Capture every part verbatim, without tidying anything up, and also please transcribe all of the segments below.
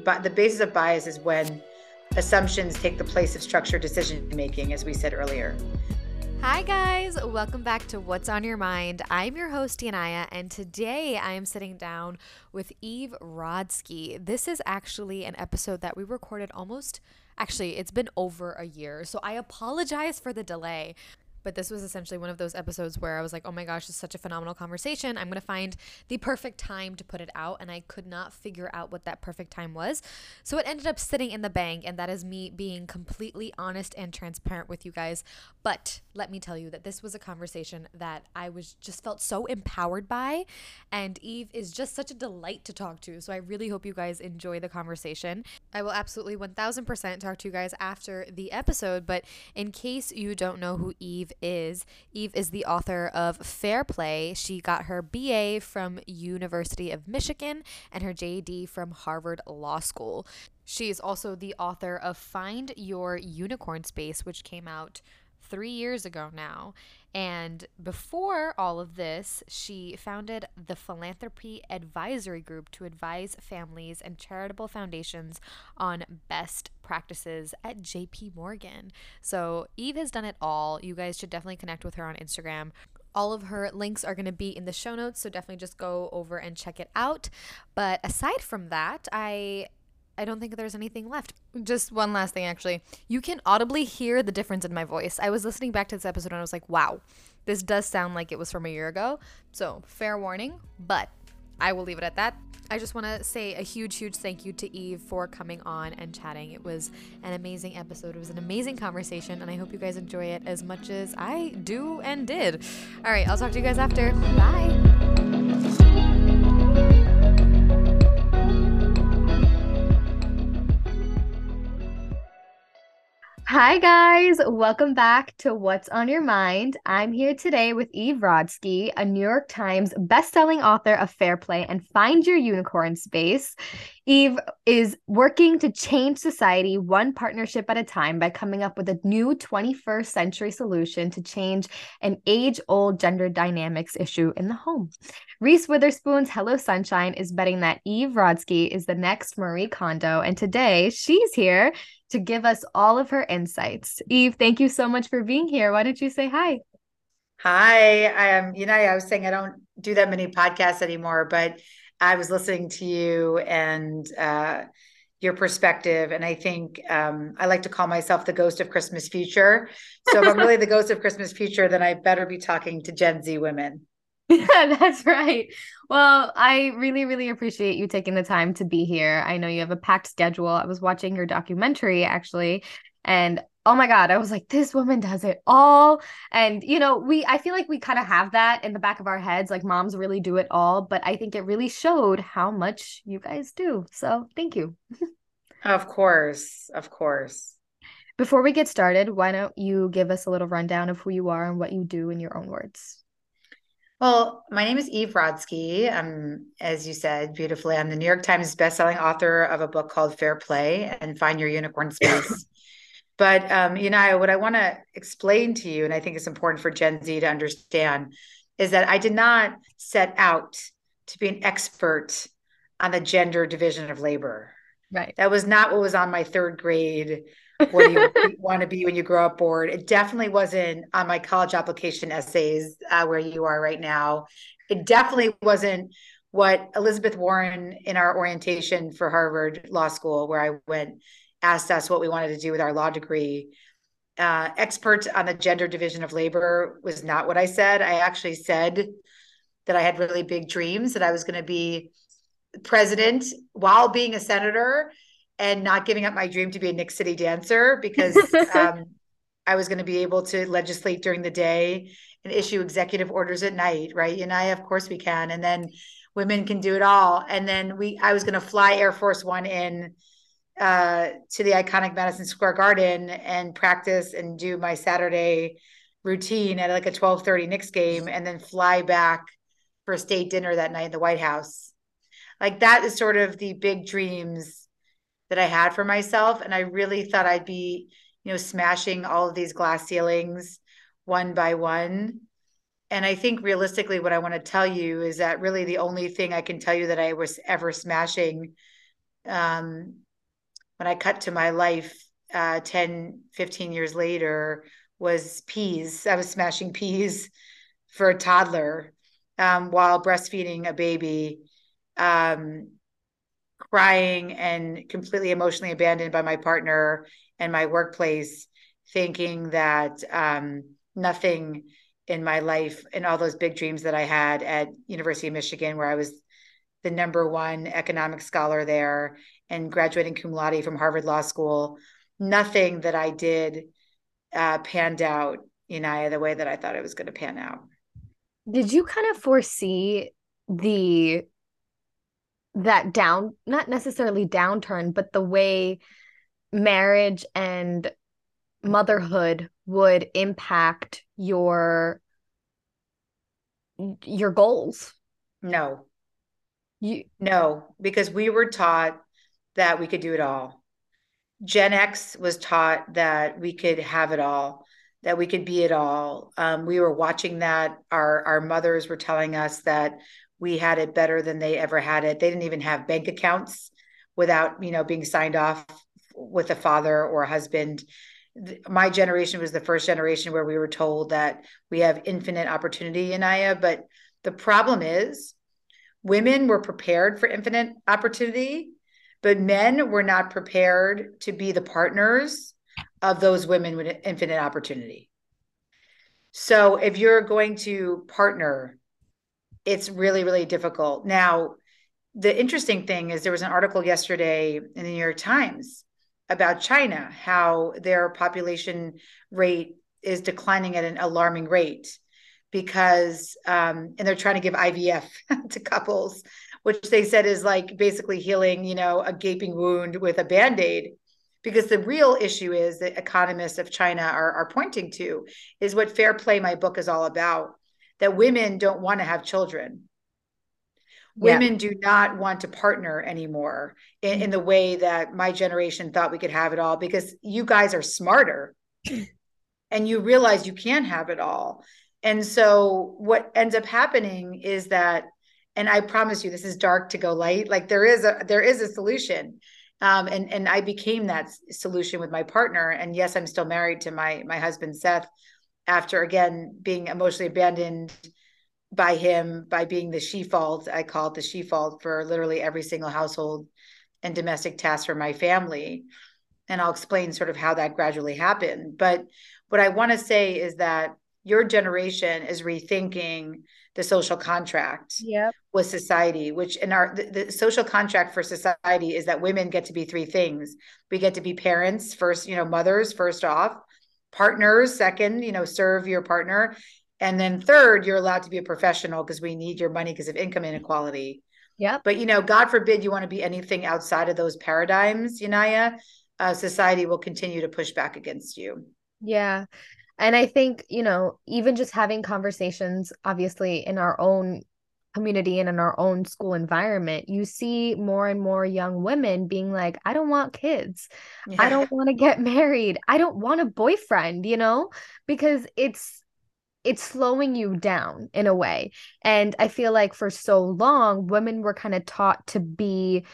but the basis of bias is when assumptions take the place of structured decision making, as we said earlier. Hi guys, welcome back to What's on Your Mind. I'm your host, Yanaya, and today I am sitting down with Eve Rodsky. This is actually an episode that we recorded almost, actually, it's been over a year, so I apologize for the delay. But this was essentially one of those episodes where I was like, oh my gosh, this is such a phenomenal conversation. I'm going to find the perfect time to put it out. And I could not figure out what that perfect time was. So it ended up sitting in the bank. And that is me being completely honest and transparent with you guys. But let me tell you that this was a conversation that I was just felt so empowered by. And Eve is just such a delight to talk to. So I really hope you guys enjoy the conversation. I will absolutely one thousand percent talk to you guys after the episode. But in case you don't know who Eve is. Eve is the author of Fair Play. She got her B A from University of Michigan and her J D from Harvard Law School. She is also the author of Find Your Unicorn Space, which came out three years ago now. And before all of this, she founded the Philanthropy Advisory Group to advise families and charitable foundations on best practices at J P Morgan. So Eve has done it all. You guys should definitely connect with her on Instagram. All of her links are going to be in the show notes, so definitely just go over and check it out. But aside from that, I... I don't think there's anything left. Just one last thing, actually. You can audibly hear the difference in my voice. I was listening back to this episode and I was like, wow, this does sound like it was from a year ago. So fair warning, but I will leave it at that. I just want to say a huge, huge thank you to Eve for coming on and chatting. It was an amazing episode. It was an amazing conversation, and I hope you guys enjoy it as much as I do and did. All right, I'll talk to you guys after. Bye. Hi guys, welcome back to What's on Your Mind. I'm here today with Eve Rodsky, a New York Times bestselling author of Fair Play and Find Your Unicorn Space. Eve is working to change society one partnership at a time by coming up with a new twenty-first century solution to change an age-old gender dynamics issue in the home. Reese Witherspoon's Hello Sunshine is betting that Eve Rodsky is the next Marie Kondo, and today she's here to give us all of her insights. Eve, thank you so much for being here. Why don't you say hi? Hi, I am, you know, I was saying I don't do that many podcasts anymore, but I was listening to you and uh, your perspective. And I think um, I like to call myself the ghost of Christmas future. So if I'm really the ghost of Christmas future, then I better be talking to Gen Z women. Yeah, that's right. Well, I really, really appreciate you taking the time to be here. I know you have a packed schedule. I was watching your documentary actually, and oh my God, I was like, this woman does it all. And, you know, we, I feel like we kind of have that in the back of our heads, like moms really do it all, but I think it really showed how much you guys do. So thank you. Of course, of course. Before we get started, why don't you give us a little rundown of who you are and what you do in your own words? Well, my name is Eve Rodsky. I'm, as you said beautifully, I'm the New York Times bestselling author of a book called Fair Play and Find Your Unicorn Space. But, um, you know, what I want to explain to you, and I think it's important for Gen Z to understand, is that I did not set out to be an expert on the gender division of labor. Right. That was not what was on my third grade. What do you want to be when you grow up board? It definitely wasn't on my college application essays uh, where you are right now. It definitely wasn't what Elizabeth Warren in our orientation for Harvard Law School, where I went, asked us what we wanted to do with our law degree. Uh, expert on the gender division of labor was not what I said. I actually said that I had really big dreams, that I was going to be president while being a senator and not giving up my dream to be a Nick City dancer, because um, I was going to be able to legislate during the day and issue executive orders at night, right? And I, of course we can. And then women can do it all. And then we, I was going to fly Air Force One in uh, to the iconic Madison Square Garden and practice and do my Saturday routine at like a twelve thirty Knicks game, and then fly back for a state dinner that night in the White House. Like that is sort of the big dreams that I had for myself. And I really thought I'd be, you know, smashing all of these glass ceilings one by one. And I think realistically, what I want to tell you is that really the only thing I can tell you that I was ever smashing um, when I cut to my life uh, ten, fifteen years later was peas. I was smashing peas for a toddler um, while breastfeeding a baby, um, crying and completely emotionally abandoned by my partner and my workplace, thinking that um, nothing in my life and all those big dreams that I had at University of Michigan, where I was the number one economic scholar there and graduating cum laude from Harvard Law School, nothing that I did uh, panned out, you know, the way that I thought it was going to pan out. Did you kind of foresee the that down, not necessarily downturn, but the way marriage and motherhood would impact your your goals? No, You no, because we were taught that we could do it all. Gen X was taught that we could have it all, that we could be it all. Um, we were watching that. Our our mothers were telling us that we had it better than they ever had it. They didn't even have bank accounts without, you know, being signed off with a father or a husband. My generation was the first generation where we were told that we have infinite opportunity in Aya. But the problem is women were prepared for infinite opportunity, but men were not prepared to be the partners of those women with infinite opportunity. So if you're going to partner, it's really, really difficult. Now, the interesting thing is there was an article yesterday in the New York Times about China, how their population rate is declining at an alarming rate because, um, and they're trying to give I V F to couples, which they said is like basically healing, you know, a gaping wound with a Band-Aid. Because the real issue is that economists of China are, are pointing to is what Fair Play, my book, is all about, that women don't want to have children. yeah. Women do not want to partner anymore in, in the way that my generation thought we could have it all, because you guys are smarter and you realize you can't have it all. And so what ends up happening is that, and I promise you, this is dark to go light. Like there is a, there is a solution. Um, and, and I became that solution with my partner. And yes, I'm still married to my, my husband, Seth, after again, being emotionally abandoned by him, by being the she fault. I call it the she fault for literally every single household and domestic task for my family. And I'll explain sort of how that gradually happened. But what I want to say is that your generation is rethinking the social contract Yep. with society, which in our the, the social contract for society is that women get to be three things. We get to be parents first, you know, mothers first off, partners second, you know, serve your partner. And then third, you're allowed to be a professional because we need your money because of income inequality. Yep. But, you know, God forbid you want to be anything outside of those paradigms, Yanaya, uh, society will continue to push back against you. Yeah. And I think, you know, even just having conversations, obviously, in our own community and in our own school environment, you see more and more young women being like, I don't want kids. I Yeah. don't want to get married. I don't want a boyfriend, you know, because it's it's slowing you down in a way. And I feel like for so long, women were kind of taught to be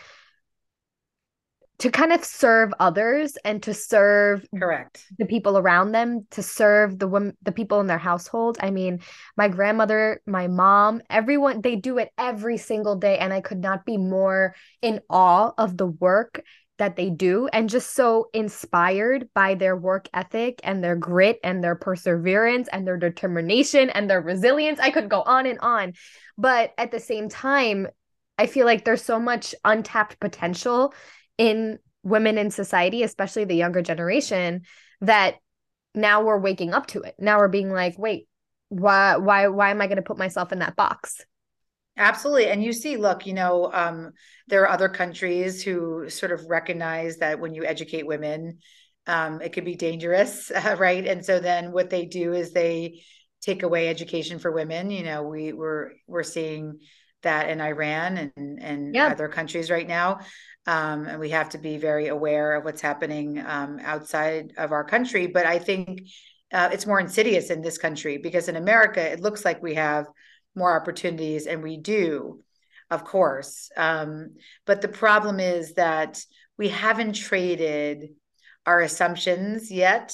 to kind of serve others and to serve Correct. the people around them, to serve the women, the people in their household. I mean, my grandmother, my mom, everyone, they do it every single day. And I could not be more in awe of the work that they do and just so inspired by their work ethic and their grit and their perseverance and their determination and their resilience. I could go on and on. But at the same time, I feel like there's so much untapped potential in women in society, especially the younger generation, that now we're waking up to it. Now we're being like, wait, why why why am I going to put myself in that box? Absolutely. And you see, look, you know, um, there are other countries who sort of recognize that when you educate women, um, it could be dangerous, uh, right? And so then what they do is they take away education for women. You know, we we're we're seeing that in Iran and and Yeah. other countries right now. Um, and we have to be very aware of what's happening um, outside of our country. But I think uh, it's more insidious in this country because in America, it looks like we have more opportunities, and we do. of course. Um, but the problem is that we haven't traded our assumptions yet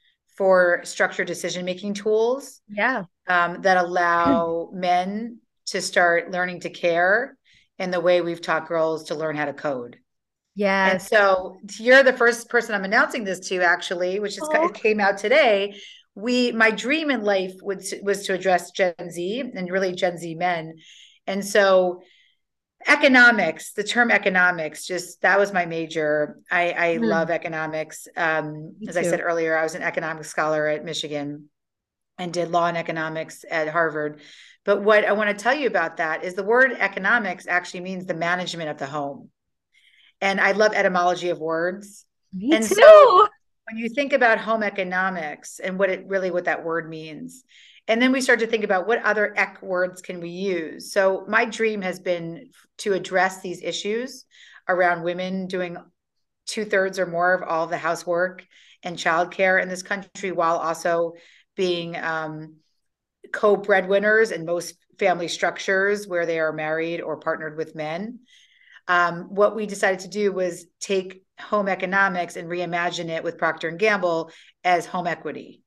for structured decision-making tools Yeah. um, that allow men to start learning to care in the way we've taught girls to learn how to code. And Yes. so you're the first person I'm announcing this to, actually, which is Oh. it came out today. We, my dream in life was, was to address Gen Z and really Gen Z men. And so economics, the term economics, just that was my major. I, I Mm, love economics. Um, me as I said too. earlier, I was an economics scholar at Michigan and did law and economics at Harvard. But what I want to tell you about that is the word economics actually means the management of the home. And I love etymology of words. Me And so too. when you think about home economics and what it really what that word means, and then we start to think about what other ec words can we use. So my dream has been to address these issues around women doing two thirds or more of all of the housework and childcare in this country, while also being um, co-breadwinners in most family structures where they are married or partnered with men. Um, what we decided to do was take home economics and reimagine it with Procter and Gamble as home equity.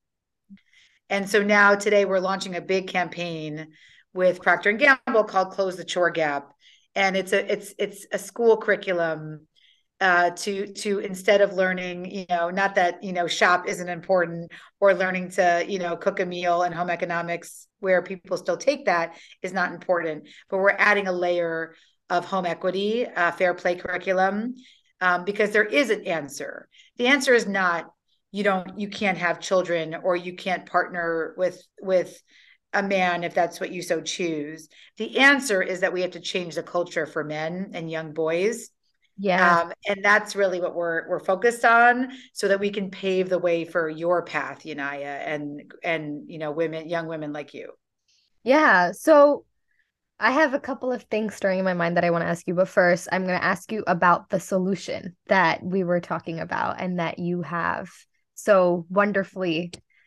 And so now today we're launching a big campaign with Procter and Gamble called Close the Chore Gap. And it's a it's it's a school curriculum uh, to to instead of learning, you know, not that, you know, shop isn't important, or learning to, you know, cook a meal, and home economics where people still take that is not important, but we're adding a layer of home equity, uh, fair play curriculum, um, because there is an answer. The answer is not you don't you can't have children, or you can't partner with with a man if that's what you so choose. The answer is that we have to change the culture for men and young boys. Yeah. Um, and that's really what we're we're focused on, so that we can pave the way for your path, Yanaya, and and you know, women, young women like you. Yeah. So I have a couple of things stirring in my mind that I want to ask you, but first, I'm going to ask you about the solution that we were talking about and that you have so wonderfully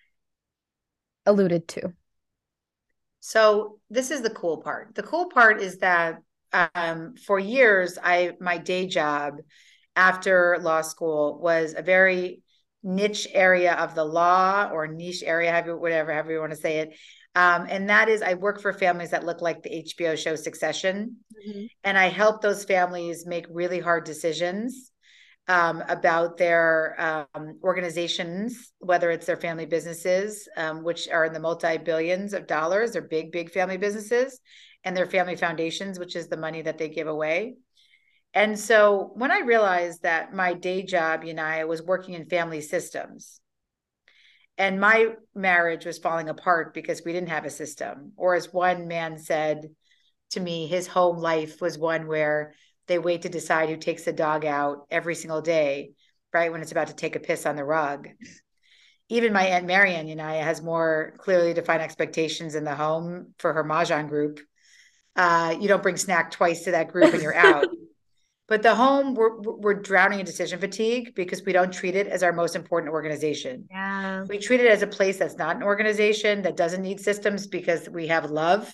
alluded to. So this is the cool part. The cool part is that um, for years, I my day job after law school was a very niche area of the law, or niche area, however, whatever, however you want to say it. Um, and that is, I work for families that look like the H B O show Succession, Mhm. and I help those families make really hard decisions um, about their um, organizations, whether it's their family businesses, um, which are in the multi-billions of dollars, they're big, big family businesses, and their family foundations, which is the money that they give away. And so when I realized that my day job, Yanaya, was working in family systems, and my marriage was falling apart because we didn't have a system, or as one man said to me, his home life was one where they wait to decide who takes the dog out every single day, right when it's about to take a piss on the rug. Even my Aunt Marian, you know, has more clearly defined expectations in the home for her Mahjong group. Uh, you don't bring snack twice to that group and you're out. But the home, we're, we're drowning in decision fatigue because we don't treat it as our most important organization. Yeah. We treat it as a place that's not an organization, that doesn't need systems, because we have love.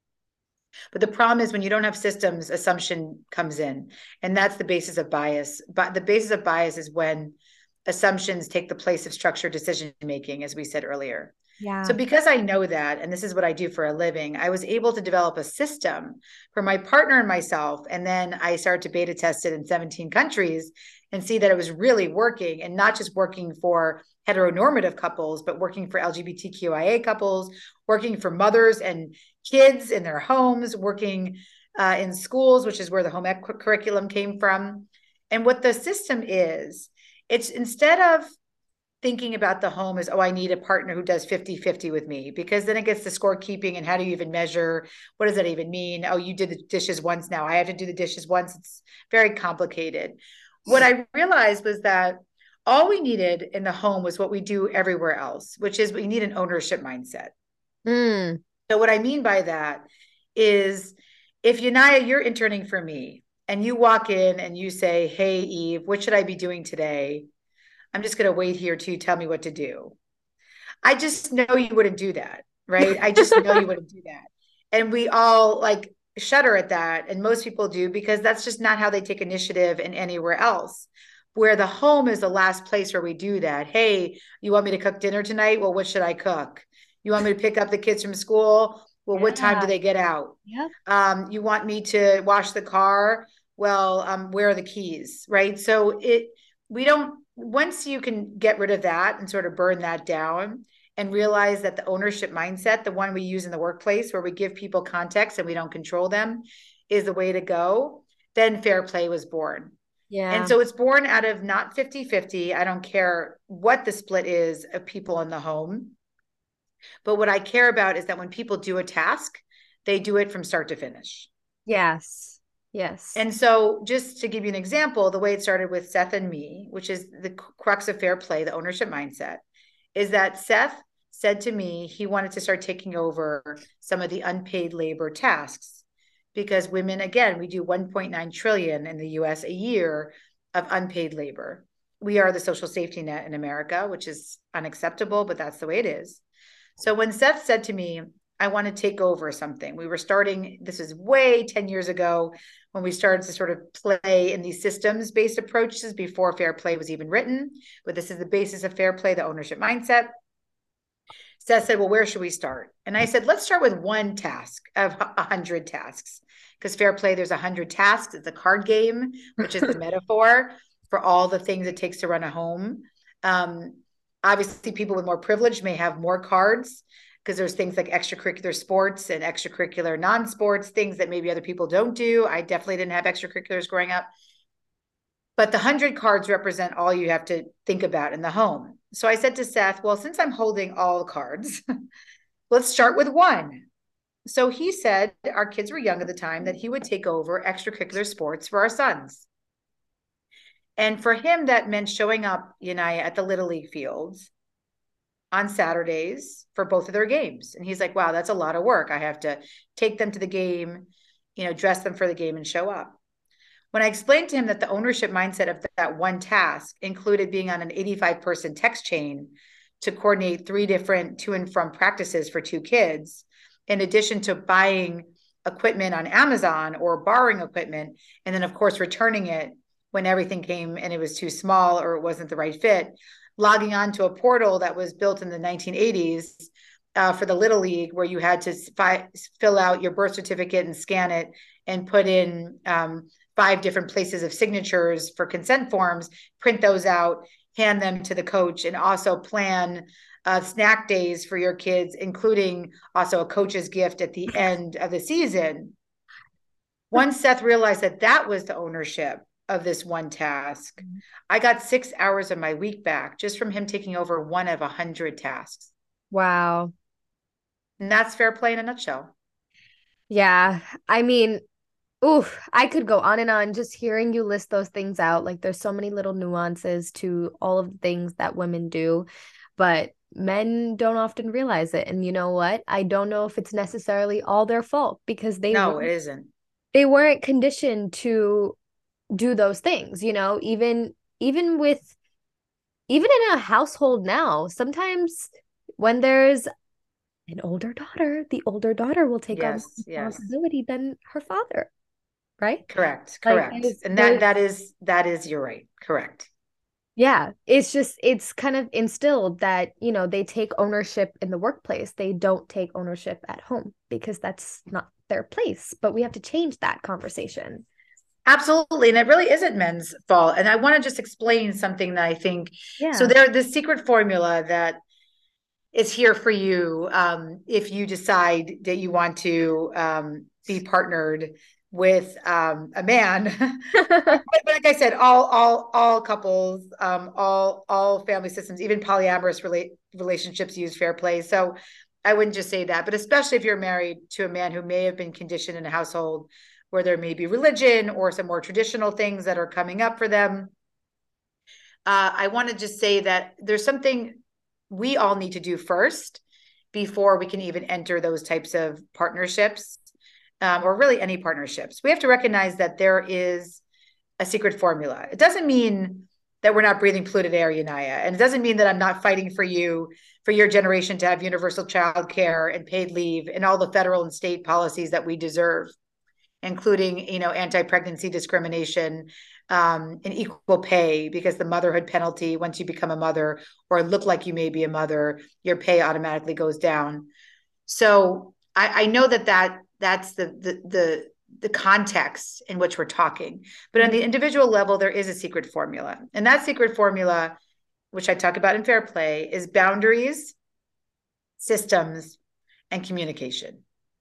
But the problem is when you don't have systems, assumption comes in. And that's the basis of bias. But the basis of bias is when assumptions take the place of structured decision making, as we said earlier. So Yeah. because I know that, and this is what I do for a living, I was able to develop a system for my partner and myself. And then I started to beta test it in seventeen countries and see that it was really working, and not just working for heteronormative couples, but working for L G B T Q I A couples, working for mothers and kids in their homes, working uh, in schools, which is where the home ec curriculum came from. And what the system is, it's instead of thinking about the home as, oh, I need a partner who does fifty fifty with me, because then it gets to scorekeeping. And how do you even measure? What does that even mean? Oh, you did the dishes once. Now I have to do the dishes once. It's very complicated. What I realized was that all we needed in the home was what we do everywhere else, which is we need an ownership mindset. Mm. So what I mean by that is, if Yanaya, you're interning for me, and you walk in and you say, hey, Eve, what should I be doing today? I'm just going to wait here till you tell me what to do. I just know you wouldn't do that, right? I just know you wouldn't do that. And we all, like, shudder at that. And most people do, because that's just not how they take initiative in anywhere else. Where the home is the last place where we do that. Hey, you want me to cook dinner tonight? Well, what should I cook? You want me to pick up the kids from school? Well, what time do Yeah. they get out? Yep. Um, you want me to wash the car? Well, um, where are the keys? Right. So it, we don't, once you can get rid of that and sort of burn that down and realize that the ownership mindset, the one we use in the workplace where we give people context and we don't control them, is the way to go, then Fair Play was born. And Yeah. so it's born out of not fifty fifty. I don't care what the split is of people in the home. But what I care about is that when people do a task, they do it from start to finish. Yes. Yes. And so just to give you an example, the way it started with Seth and me, which is the crux of Fair Play, the ownership mindset, is that Seth said to me he wanted to start taking over some of the unpaid labor tasks, because women, again, we do one point nine trillion in the U S a year of unpaid labor. We are the social safety net in America, which is unacceptable, but that's the way it is. So when Seth said to me, I want to take over something, we were starting, this is way ten years ago, when we started to sort of play in these systems-based approaches before Fair Play was even written, but this is the basis of Fair Play, the ownership mindset. Seth said, well, where should we start? And I said, let's start with one task of a hundred tasks, because Fair Play, there's a hundred tasks. It's a card game, which is the metaphor for all the things it takes to run a home. Um, obviously, people with more privilege may have more cards, because there's things like extracurricular sports and extracurricular non-sports, things that maybe other people don't do. I definitely didn't have extracurriculars growing up. But the hundred cards represent all you have to think about in the home. So I said to Seth, well, since I'm holding all the cards, let's start with one. So he said, our kids were young at the time, that he would take over extracurricular sports for our sons. And for him, that meant showing up, Yanaya, at the Little League fields on Saturdays for both of their games. And he's like, wow, that's a lot of work. I have to take them to the game, you know, dress them for the game and show up. When I explained to him that the ownership mindset of that one task included being on an eighty-five person text chain to coordinate three different to and from practices for two kids, in addition to buying equipment on Amazon or borrowing equipment, and then of course returning it when everything came and it was too small or it wasn't the right fit, logging on to a portal that was built in the nineteen eighties uh, for the Little League, where you had to fi- fill out your birth certificate and scan it and put in um, five different places of signatures for consent forms, print those out, hand them to the coach, and also plan uh, snack days for your kids, including also a coach's gift at the end of the season. Once Seth realized that that was the ownership of this one task, I got six hours of my week back just from him taking over one of a hundred tasks. Wow. And that's Fair Play in a nutshell. Yeah. I mean, oof, I could go on and on just hearing you list those things out. Like there's so many little nuances to all of the things that women do, but men don't often realize it. And you know what? I don't know if it's necessarily all their fault, because they No, weren't, it isn't. they weren't conditioned to do those things, you know, even even with even in a household now, sometimes when there's an older daughter, the older daughter will take on more Yes, yes. responsibility than her father, right? Correct, Like correct. there's, And that there's that is that is you're right. Correct. yeah, it's just it's kind of instilled that, you know, they take ownership in the workplace. They don't take ownership at home because that's not their place. But we have to change that conversation. Absolutely. And it really isn't men's fault. And I want to just explain something that I think, so Yeah. there, this secret formula that is here for you um, if you decide that you want to um, be partnered with um, a man. But like I said, all all all couples, um, all all family systems, even polyamorous relate relationships use Fair Play. So I wouldn't just say that, but especially if you're married to a man who may have been conditioned in a household where there may be religion or some more traditional things that are coming up for them. Uh, I want to just say that there's something we all need to do first before we can even enter those types of partnerships, um, or really any partnerships. We have to recognize that there is a secret formula. It doesn't mean that we're not breathing polluted air, Yanaya. And it doesn't mean that I'm not fighting for you, for your generation to have universal child care and paid leave and all the federal and state policies that we deserve. including, you know, anti-pregnancy discrimination, um, and equal pay, because the motherhood penalty, once you become a mother or look like you may be a mother, your pay automatically goes down. So I, I know that, that that's the, the, the, the context in which we're talking. But on the individual level, there is a secret formula. And that secret formula, which I talk about in Fair Play, is boundaries, systems, and communication.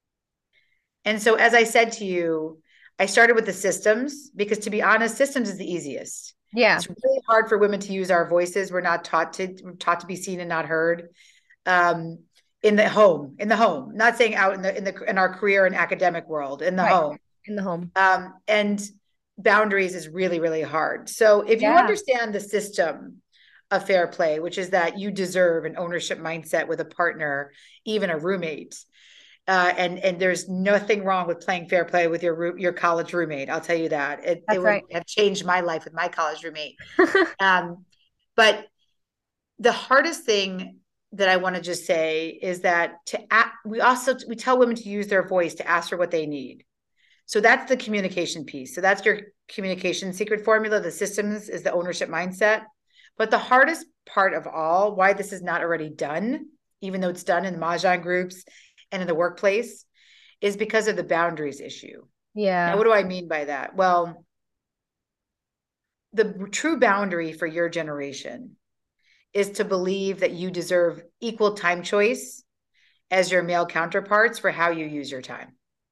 And so, as I said to you, I started with the systems because, to be honest, systems is the easiest. Yeah. It's really hard for women to use our voices. We're not taught to, we're taught to be seen and not heard. Um, in the home, in the home, not saying out in the, in the, in our career and academic world, in the right. home, in the home. Um, and boundaries is really, really hard. So if yeah. you understand the system of Fair Play, which is that you deserve an ownership mindset with a partner, even a roommate, uh, and, and there's nothing wrong with playing Fair Play with your, your college roommate. I'll tell you that. It, it would right. have changed my life with my college roommate. um, but the hardest thing that I want to just say is that to act, we also, we tell women to use their voice to ask for what they need. So that's the communication piece. So that's your communication secret formula. The systems is the ownership mindset. But the hardest part of all, why this is not already done, even though it's done in the Mahjong groups and in the workplace, is because of the boundaries issue. Yeah. Now, what do I mean by that? Well, the true boundary for your generation is to believe that you deserve equal time choice as your male counterparts for how you use your time.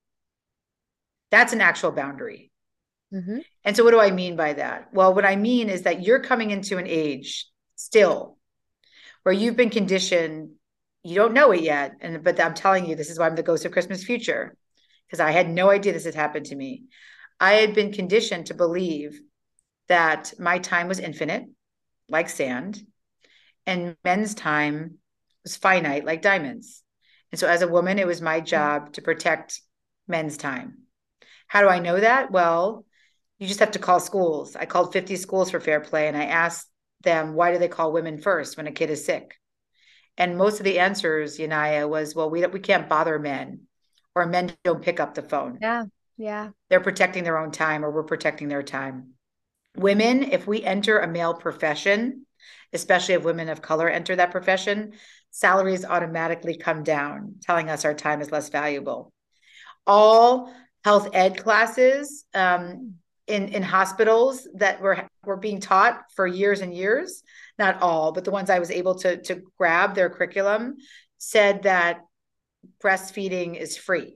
That's an actual boundary. Mm-hmm. And so what do I mean by that? Well, what I mean is that you're coming into an age still where you've been conditioned, you don't know it yet, and but I'm telling you, this is why I'm the ghost of Christmas future, because I had no idea this had happened to me. I had been conditioned to believe that my time was infinite, like sand, and men's time was finite, like diamonds. And so as a woman, it was my job to protect men's time. How do I know that? Well, you just have to call schools. I called fifty schools for Fair Play, and I asked them, why do they call women first when a kid is sick? And most of the answers, Yanaya, was, well, we don't, we can't bother men, or men don't pick up the phone. Yeah, yeah. They're protecting their own time, or we're protecting their time. Women, if we enter a male profession, especially if women of color enter that profession, salaries automatically come down, telling us our time is less valuable. All health ed classes um, in, in hospitals that were, were being taught for years and years, not all, but the ones I was able to, to grab their curriculum, said that breastfeeding is free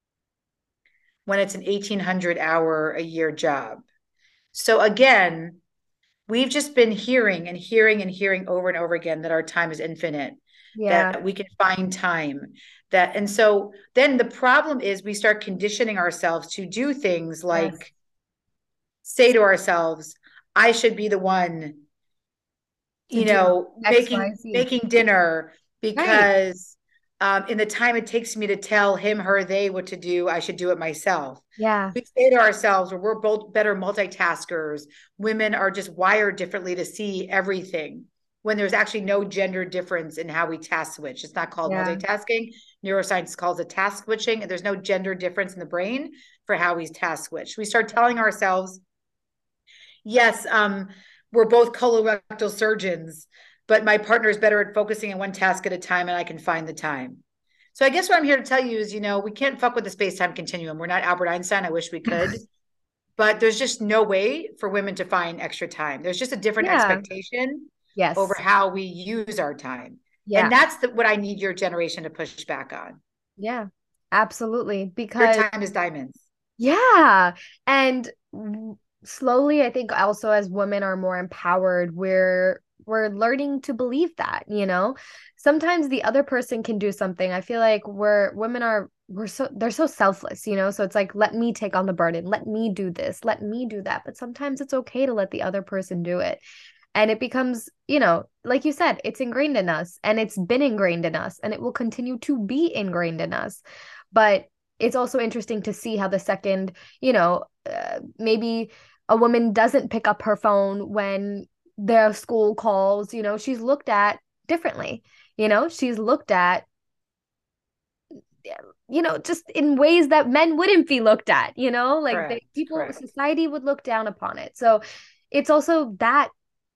when it's an eighteen hundred hour a year job. So again, we've just been hearing and hearing and hearing over and over again that our time is infinite, yeah. that we can find time. That, and so then the problem is we start conditioning ourselves to do things like yes. say to ourselves, I should be the one, you know, making, making dinner because right. um, in the time it takes me to tell him, her, they what to do, I should do it myself. Yeah. We say to ourselves, well, we're both better multitaskers. Women are just wired differently to see everything, when there's actually no gender difference in how we task switch. It's not called yeah. multitasking. Neuroscience calls it task switching, and there's no gender difference in the brain for how we task switch. We start telling ourselves, yes, um, we're both colorectal surgeons, but my partner is better at focusing on one task at a time, and I can find the time. So I guess what I'm here to tell you is, you know, we can't fuck with the space-time continuum. We're not Albert Einstein. I wish we could. But there's just no way for women to find extra time. There's just a different yeah. expectation yes. over how we use our time. Yeah. And that's the, what I need your generation to push back on. Yeah, absolutely. Because your time is diamonds. Yeah. And slowly, I think also as women are more empowered, we're we're learning to believe that, you know, sometimes the other person can do something. I feel like we're women are we're so they're so selfless, you know, so it's like, let me take on the burden, let me do this, let me do that. But sometimes it's okay to let the other person do it. And it becomes, you know, like you said, it's ingrained in us, and it's been ingrained in us, and it will continue to be ingrained in us. But it's also interesting to see how the second, you know, uh, maybe a woman doesn't pick up her phone when their school calls, you know, she's looked at differently, you know, she's looked at you know, just in ways that men wouldn't be looked at, you know, like the Correct. people, Correct. society would look down upon it. So it's also that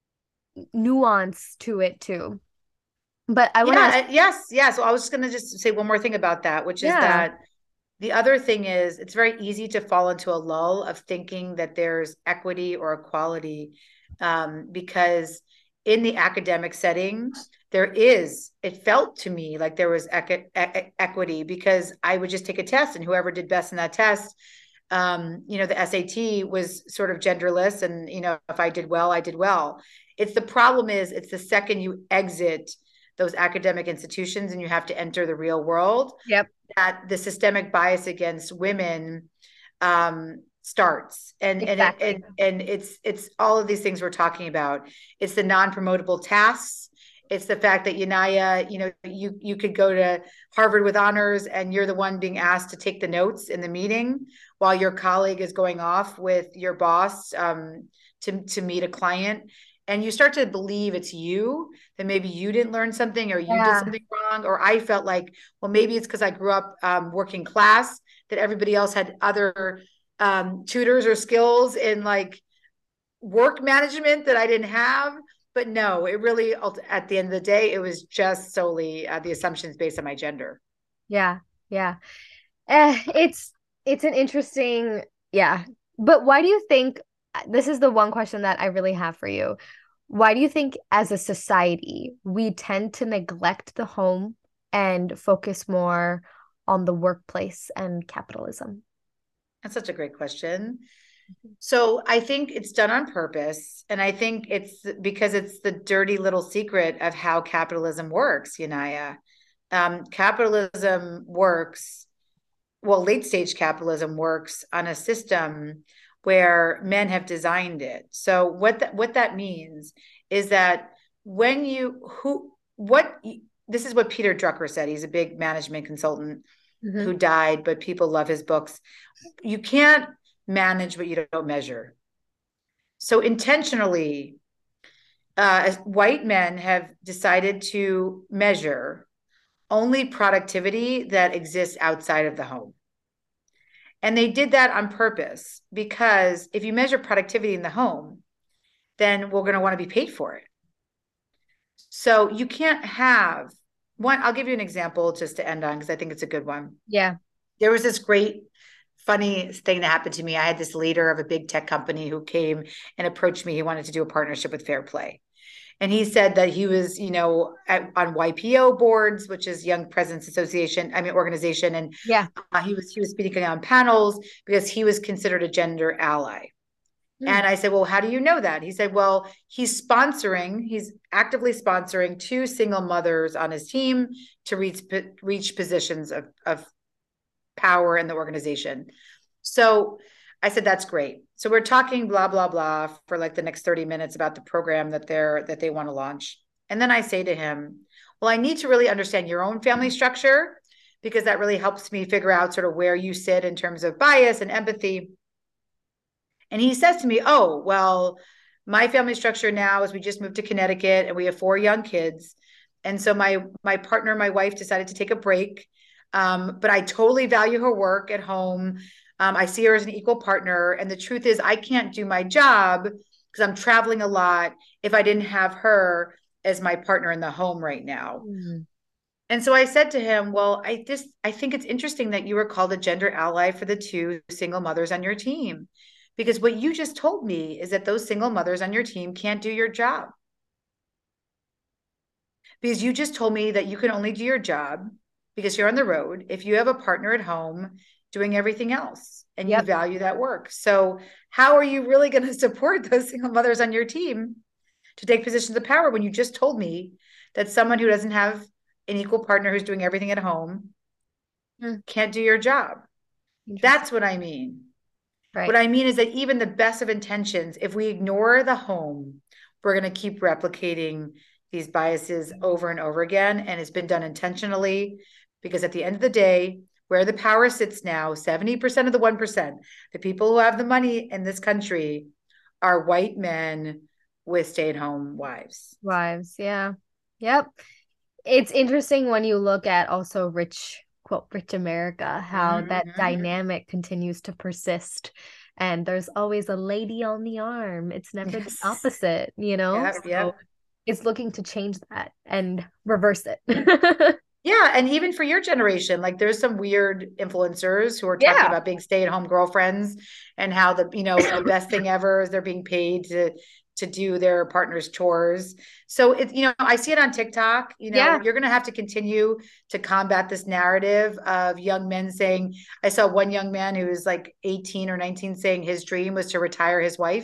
nuance to it too. But I want to ask, Yeah. uh, Yes. Yes. Well, I was just going to just say one more thing about that, which is yeah, that the other thing is it's very easy to fall into a lull of thinking that there's equity or equality, um, because in the academic setting, there is, it felt to me like there was equi- e- equity because I would just take a test and whoever did best in that test, um, you know, the S A T was sort of genderless. And, you know, if I did well, I did well. It's the problem is it's the second you exit those academic institutions and you have to enter the real world yep, that the systemic bias against women um, starts. And and it exactly. and, and it's it's all of these things we're talking about. It's the non-promotable tasks. It's the fact that Yanaya, you know, you you could go to Harvard with honors and you're the one being asked to take the notes in the meeting while your colleague is going off with your boss um, to to meet a client. And you start to believe it's you, that maybe you didn't learn something or you did Yeah. something wrong. Or I felt like, well, maybe it's because I grew up um, working class, that everybody else had other um, tutors or skills in like work management that I didn't have. But no, it really, at the end of the day, it was just solely uh, the assumptions based on my gender. Yeah. Yeah. Eh, it's it's an interesting, yeah. But why do you think this is the one question that I really have for you? Why do you think as a society we tend to neglect the home and focus more on the workplace and capitalism? That's such a great question. So I think it's done on purpose. And I think it's because it's the dirty little secret of how capitalism works, Yanaya. Um, capitalism works, well, late stage capitalism works on a system where men have designed it. So what that what that means is that when you who what this is what Peter Drucker said. He's a big management consultant Hmm. who died, but people love his books. You can't manage what you don't measure. So intentionally, uh, white men have decided to measure only productivity that exists outside of the home. And they did that on purpose because if you measure productivity in the home, then we're going to want to be paid for it. So you can't have one. I'll give you an example just to end on because I think it's a good one. Yeah. There was this great funny thing that happened to me. I had this leader of a big tech company who came and approached me. He wanted to do a partnership with Fair Play. And he said that he was, you know, at, on Y P O boards, which is Young Presidents Association, I mean organization, and Yeah. uh, he was he was speaking on panels because he was considered a gender ally. Mm. And I said, well, how do you know that? He said, well, he's sponsoring, he's actively sponsoring two single mothers on his team to reach reach positions of, of power in the organization. So I said, that's great. So we're talking blah, blah, blah for like the next thirty minutes about the program that they're that they want to launch. And then I say to him, well, I need to really understand your own family structure because that really helps me figure out sort of where you sit in terms of bias and empathy. And he says to me, oh, well, my family structure now is we just moved to Connecticut and we have four young kids. And so my my partner, my wife decided to take a break. Um, but I totally value her work at home. Um, I see her as an equal partner. And the truth is, I can't do my job because I'm traveling a lot if I didn't have her as my partner in the home right now. Mm. And so I said to him, well, I just I think it's interesting that you were called a gender ally for the two single mothers on your team. Because what you just told me is that those single mothers on your team can't do your job. Because you just told me that you can only do your job because you're on the road if you have a partner at home doing everything else and you Yep. value that work. So, how are you really going to support those single mothers on your team to take positions of power when you just told me that someone who doesn't have an equal partner who's doing everything at home Mm. can't do your job? Interesting. That's what I mean. What Right. I mean is that even the best of intentions, if we ignore the home, we're going to keep replicating these biases over and over again. And it's been done intentionally because at the end of the day, where the power sits now, seventy percent of the one percent, the people who have the money in this country are white men with stay at home wives. Wives. Yeah. Yep. It's interesting when you look at also rich unquote rich America, how that Mm-hmm. dynamic continues to persist. And there's always a lady on the arm. It's never the Yes. opposite, you know? Yep, So yep. it's looking to change that and reverse it. Yeah, and even for your generation, like there's some weird influencers who are talking Yeah. about being stay-at-home girlfriends and how the, you know, the best thing ever is they're being paid to to do their partner's chores. So it's, you know, I see it on TikTok. You know, Yeah. you're going to have to continue to combat this narrative of young men saying, I saw one young man who was like eighteen or nineteen saying his dream was to retire his wife.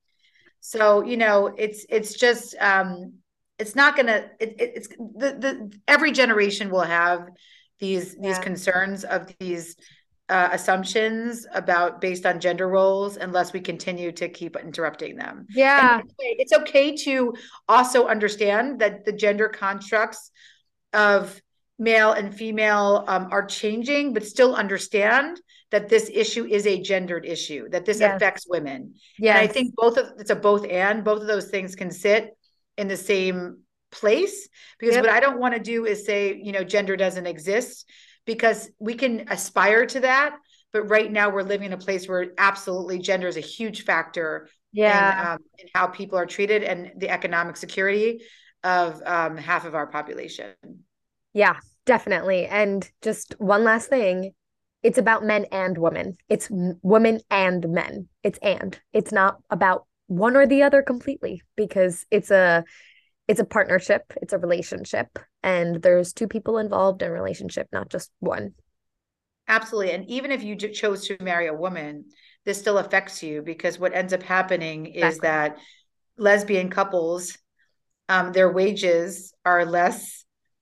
So, you know, it's it's just um it's not gonna it, it, it's the the every generation will have these these Yeah. concerns of these uh, assumptions about based on gender roles unless we continue to keep interrupting them. And Yeah. it's okay to also understand that the gender constructs of male and female um, are changing, but still understand that this issue is a gendered issue, that this Yes. affects women. And I Yes. think both of it's a both and both of those things can sit in the same place, because what Yep. I don't want to do is say, you know, gender doesn't exist, because we can aspire to that. But right now we're living in a place where absolutely gender is a huge factor in, Yeah. um, in how people are treated and the economic security of um, half of our population. Yeah, definitely. And just one last thing, it's about men and women. It's m- women and men. It's and. It's not about one or the other completely, because it's a it's a partnership, it's a relationship, and there's two people involved in a relationship, not just one. Absolutely. And even if you chose to marry a woman, this still affects you, because what ends up happening is Exactly. that lesbian couples, um, their wages are less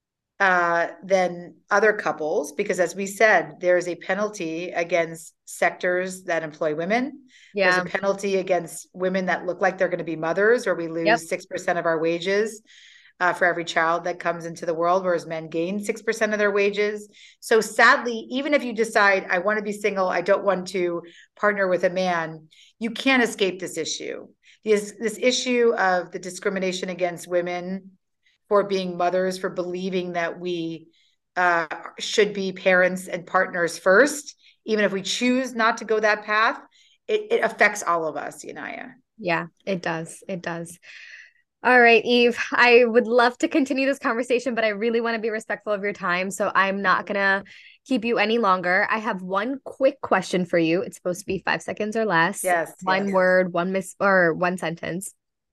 uh, than other couples, because as we said, there's a penalty against sectors that employ women. There's a Yeah. penalty against women that look like they're going to be mothers, where we Yep. lose six percent of our wages uh, for every child that comes into the world, whereas men gain six percent of their wages. So sadly, even if you decide, I want to be single, I don't want to partner with a man, you can't escape this issue. This, this issue of the discrimination against women for being mothers, for believing that we uh, should be parents and partners first, even if we choose not to go that path, it, it affects all of us, Yanaya. Yeah, it does. It does. All right, Eve, I would love to continue this conversation, but I really want to be respectful of your time. So I'm not going to keep you any longer. I have one quick question for you. It's supposed to be five seconds or less. Yes, One yes. word, one miss or one sentence.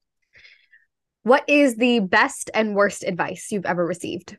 What is the best and worst advice you've ever received?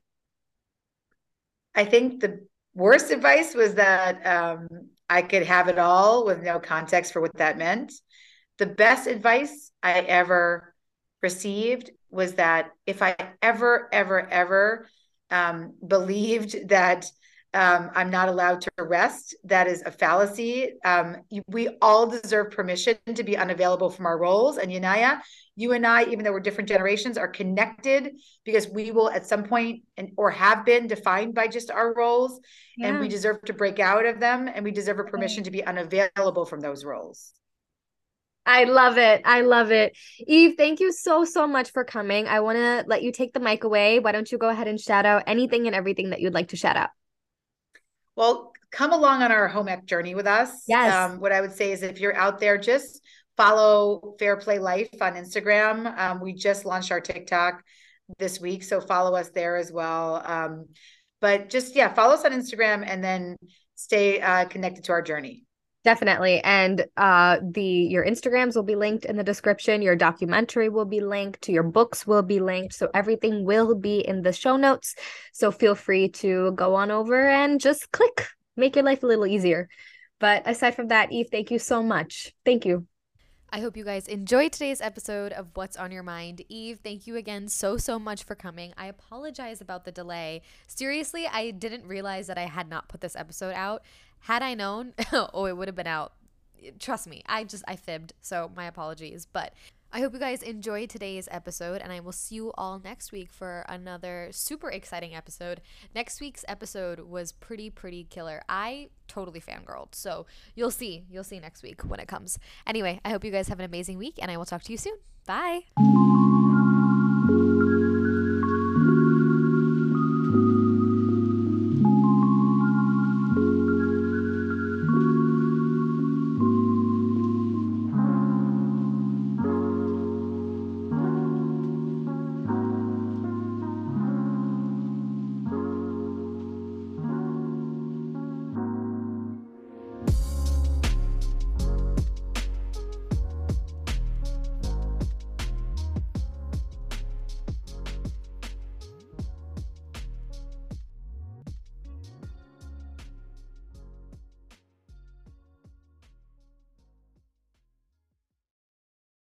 I think the worst advice was that um, I could have it all with no context for what that meant. The best advice I ever received was that if I ever, ever, ever um, believed that um, I'm not allowed to rest, that is a fallacy. Um, we all deserve permission to be unavailable from our roles. And Yanaya, you and I, even though we're different generations, are connected because we will at some point and or have been defined by just our roles, and Yeah. we deserve to break out of them, and we deserve a permission to be unavailable from those roles. I love it. I love it. Eve, thank you so, so much for coming. I want to let you take the mic away. Why don't you go ahead and shout out anything and everything that you'd like to shout out? Well, come along on our home ec journey with us. Yes. Um, what I would say is if you're out there, just follow Fair Play Life on Instagram. Um, we just launched our TikTok this week, so follow us there as well. Um, but just, yeah, follow us on Instagram and then stay uh, connected to our journey. Definitely. And uh the your Instagrams will be linked in the description. Your documentary will be linked. Your books will be linked. So everything will be in the show notes. So feel free to go on over and just click. Make your life a little easier. But aside from that, Eve, thank you so much. Thank you. I hope you guys enjoyed today's episode of What's on Your Mind. Eve, thank you again so, so much for coming. I apologize about the delay. Seriously, I didn't realize that I had not put this episode out. Had I known, oh, it would have been out. Trust me, I just, I fibbed. So my apologies. But I hope you guys enjoyed today's episode, and I will see you all next week for another super exciting episode. Next week's episode was pretty, pretty killer. I totally fangirled, so you'll see. You'll see next week when it comes. Anyway, I hope you guys have an amazing week, and I will talk to you soon. Bye.